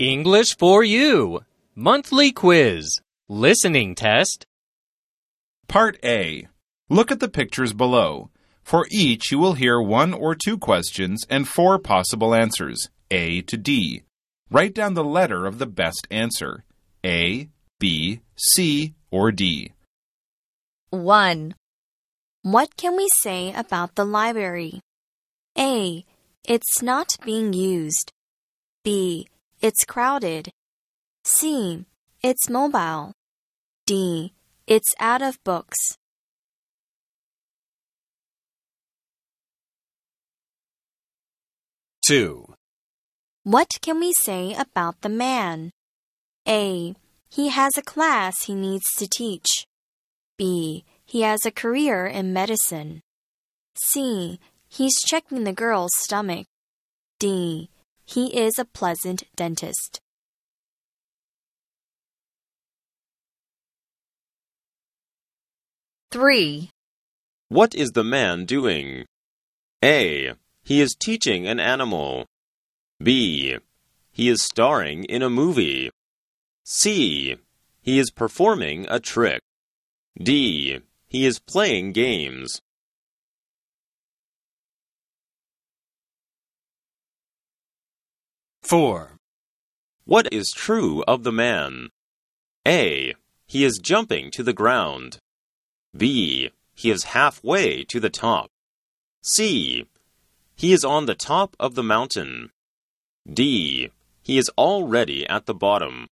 English for You. Monthly quiz. Listening test. Part A. Look at the pictures below. For each, you will hear 1 or 2 questions and 4 possible answers, A to D. Write down the letter of the best answer, A, B, C, or D. 1. What can we say about the library? A. It's not being used. B. It's crowded. C. It's mobile. D. It's out of books. 2. What can we say about the man? A. He has a class he needs to teach. B. He has a career in medicine. C. He's checking the girl's stomach. D. He is a pleasant dentist. 3. What is the man doing? A. He is teaching an animal. B. He is starring in a movie. C. He is performing a trick. D. He is playing games. 4. What is true of the man? A. He is jumping to the ground. B. He is halfway to the top. C. He is on the top of the mountain. D. He is already at the bottom.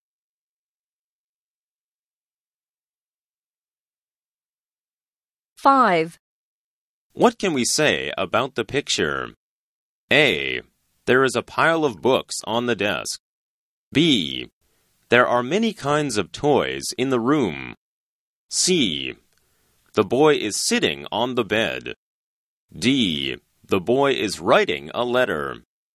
5. What can we say about the picture? A. There is a pile of books on the desk. B. There are many kinds of toys in the room. C. The boy is sitting on the bed. D. The boy is writing a letter.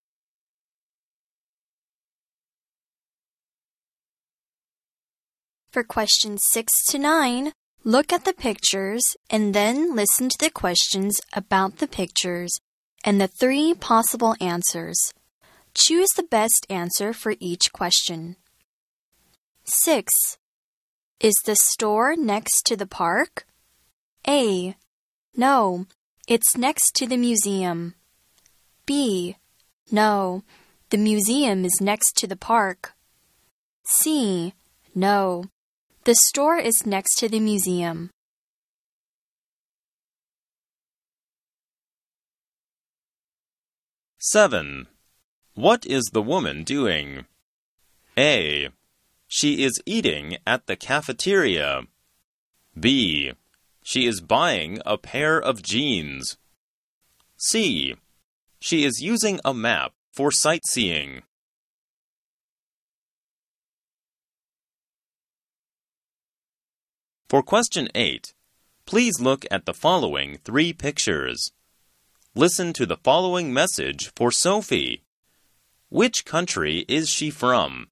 For questions 6 to 9, look at the pictures and then listen to the questions about the pictures and the 3 possible answers. Choose the best answer for each question. 6. Is the store next to the park? A. No, it's next to the museum. B. No, the museum is next to the park. C. No, the store is next to the museum. 7. What is the woman doing? A. She is eating at the cafeteria. B. She is buying a pair of jeans. C. She is using a map for sightseeing. For question 8, please look at the following 3 pictures. Listen to the following message for Sophie. Which country is she from?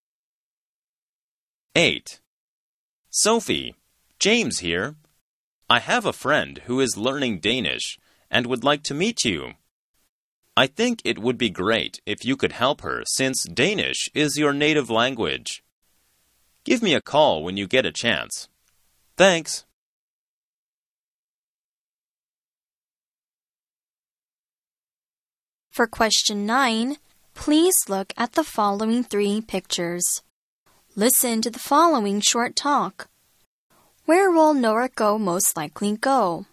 8. Sophie, James here. I have a friend who is learning Danish and would like to meet you. I think it would be great if you could help her since Danish is your native language. Give me a call when you get a chance. Thanks. For question 9, please look at the following 3 pictures. Listen to the following short talk. Where will Noriko most likely go?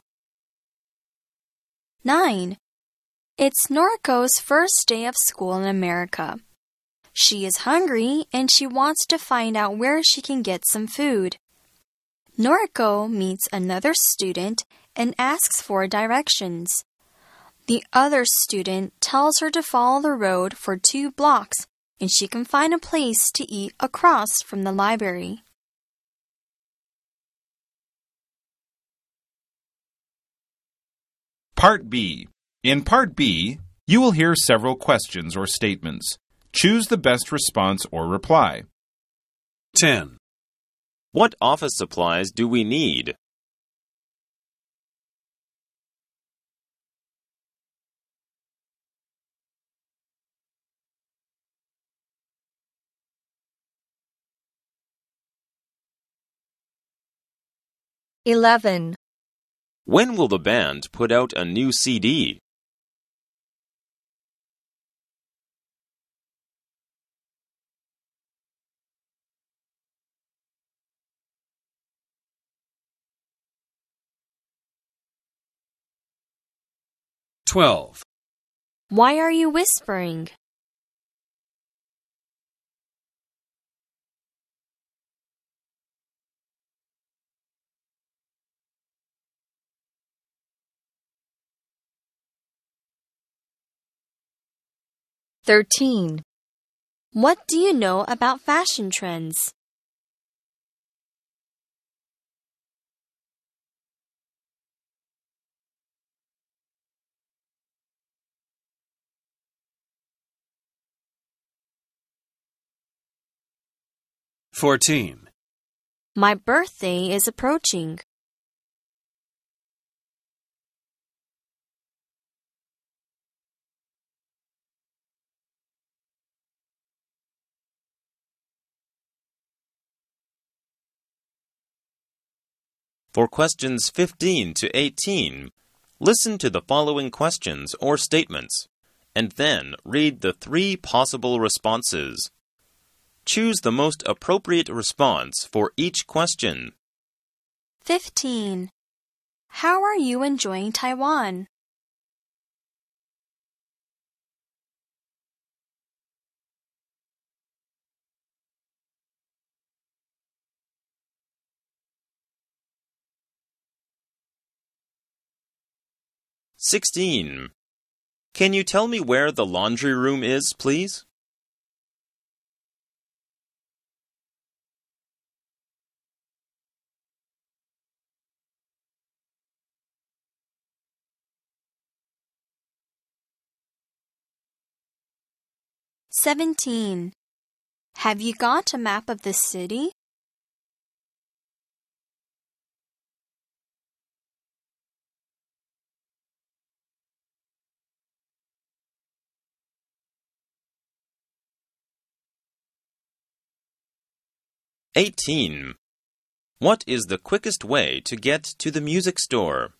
9. It's Noriko's first day of school in America. She is hungry and she wants to find out where she can get some food. Noriko meets another student and asks for directions. The other student tells her to follow the road for 2 blocks and she can find a place to eat across from the library. Part B. In Part B, you will hear several questions or statements. Choose the best response or reply. 10. What office supplies do we need? 11. When will the band put out a new CD? Twelve. Why are you whispering? Thirteen. What do you know about fashion trends? Fourteen. My birthday is approaching. For questions 15 to 18, listen to the following questions or statements, and then read the 3 possible responses. Choose the most appropriate response for each question. 15. How are you enjoying Taiwan? (16) Can you tell me where the laundry room is, please? (17) Have you got a map of the city? (18) What is the quickest way to get to the music store?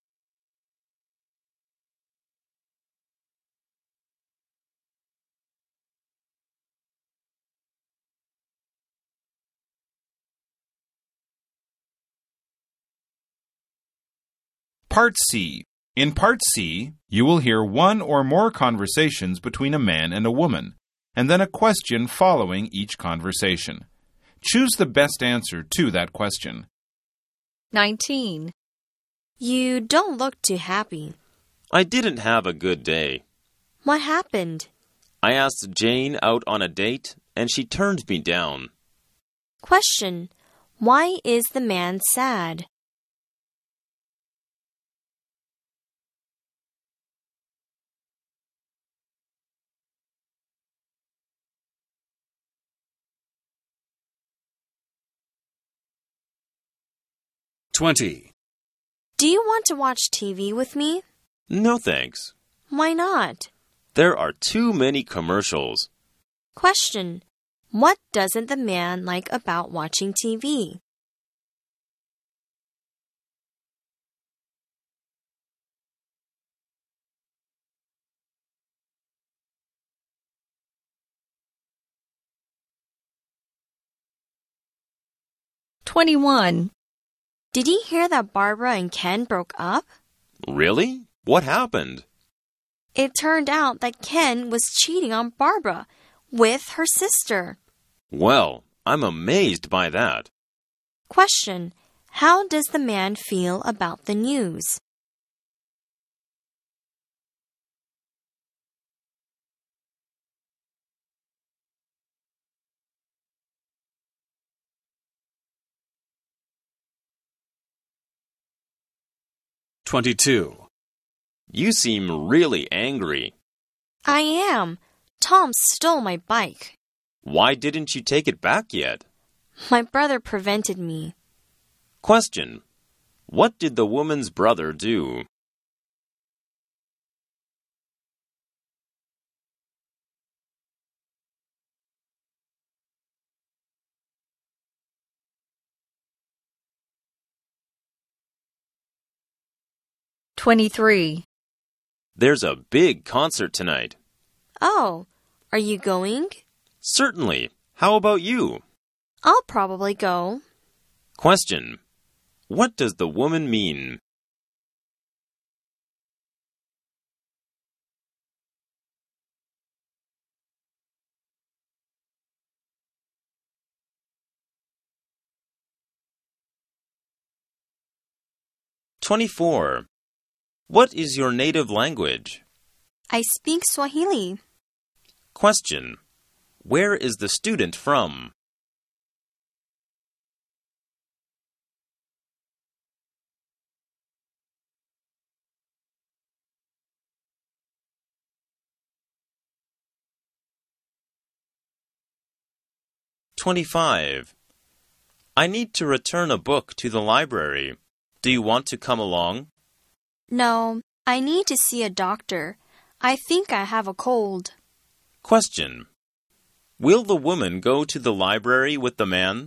Part C. In Part C, you will hear one or more conversations between a man and a woman, and then a question following each conversation. Choose the best answer to that question. 19. You don't look too happy. I didn't have a good day. What happened? I asked Jane out on a date, and she turned me down. Question. Why is the man sad? Twenty. Do you want to watch TV with me? No thanks. Why not? There are too many commercials. Question. What doesn't the man like about watching TV? (21) Did you hear that Barbara and Ken broke up? Really? What happened? It turned out that Ken was cheating on Barbara with her sister. Well, I'm amazed by that. Question. How does the man feel about the news? Twenty-two. You seem really angry. I am. Tom stole my bike. Why didn't you take it back yet? My brother prevented me. Question. What did the woman's brother do? 23. There's a big concert tonight. Oh, are you going? Certainly. How about you? I'll probably go. Question. What does the woman mean? (24) What is your native language? I speak Swahili. Question. Where is the student from? (25) I need to return a book to the library. Do you want to come along? No, I need to see a doctor. I think I have a cold. Question. Will the woman go to the library with the man?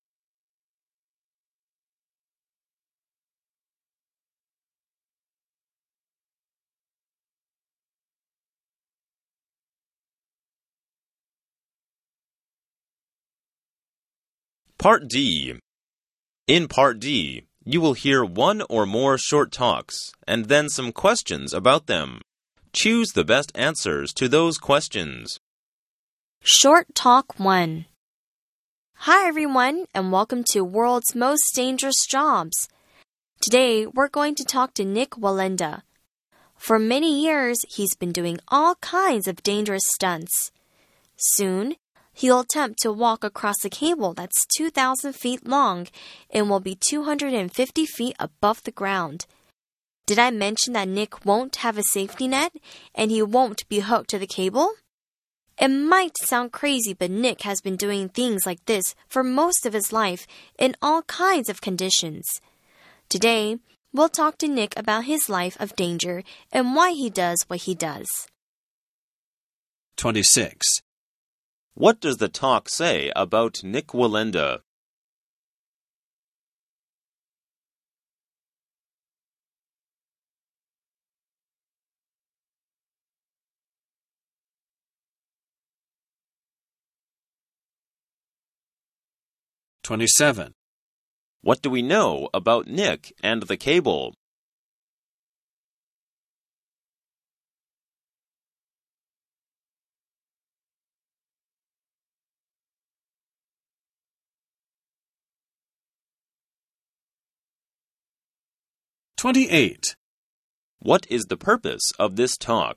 Part D. In Part D, you will hear one or more short talks and then some questions about them. Choose the best answers to those questions. Short Talk 1. Hi everyone, and welcome to World's Most Dangerous Jobs. Today, we're going to talk to Nik Wallenda. For many years, he's been doing all kinds of dangerous stunts. Soon, he'll attempt to walk across a cable that's 2,000 feet long and will be 250 feet above the ground. Did I mention that Nik won't have a safety net and he won't be hooked to the cable? It might sound crazy, but Nik has been doing things like this for most of his life in all kinds of conditions. Today, we'll talk to Nik about his life of danger and why he does what he does. 26. What does the talk say about Nik Wallenda? (27) What do we know about Nik and the cable? (28) What is the purpose of this talk?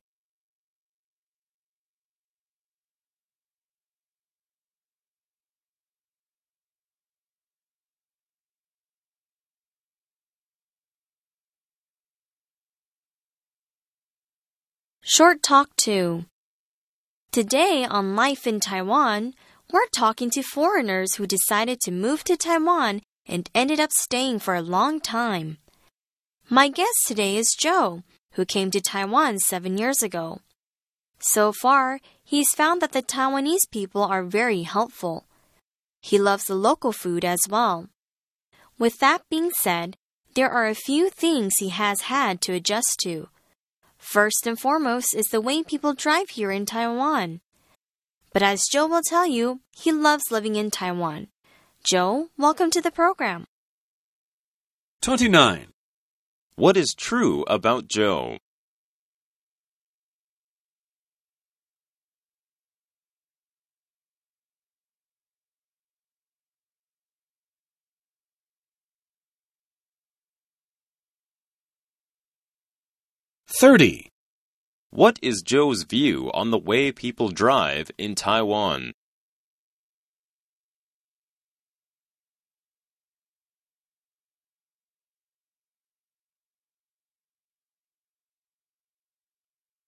Short Talk 2. Today on Life in Taiwan, we're talking to foreigners who decided to move to Taiwan and ended up staying for a long time. My guest today is Joe, who came to Taiwan 7 years ago. So far, he's found that the Taiwanese people are very helpful. He loves the local food as well. With that being said, there are a few things he has had to adjust to. First and foremost is the way people drive here in Taiwan. But as Joe will tell you, he loves living in Taiwan. Joe, welcome to the program. 29. What is true about Joe? (30) What is Joe's view on the way people drive in Taiwan?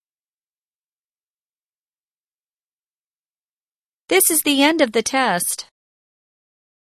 This is the end of the test.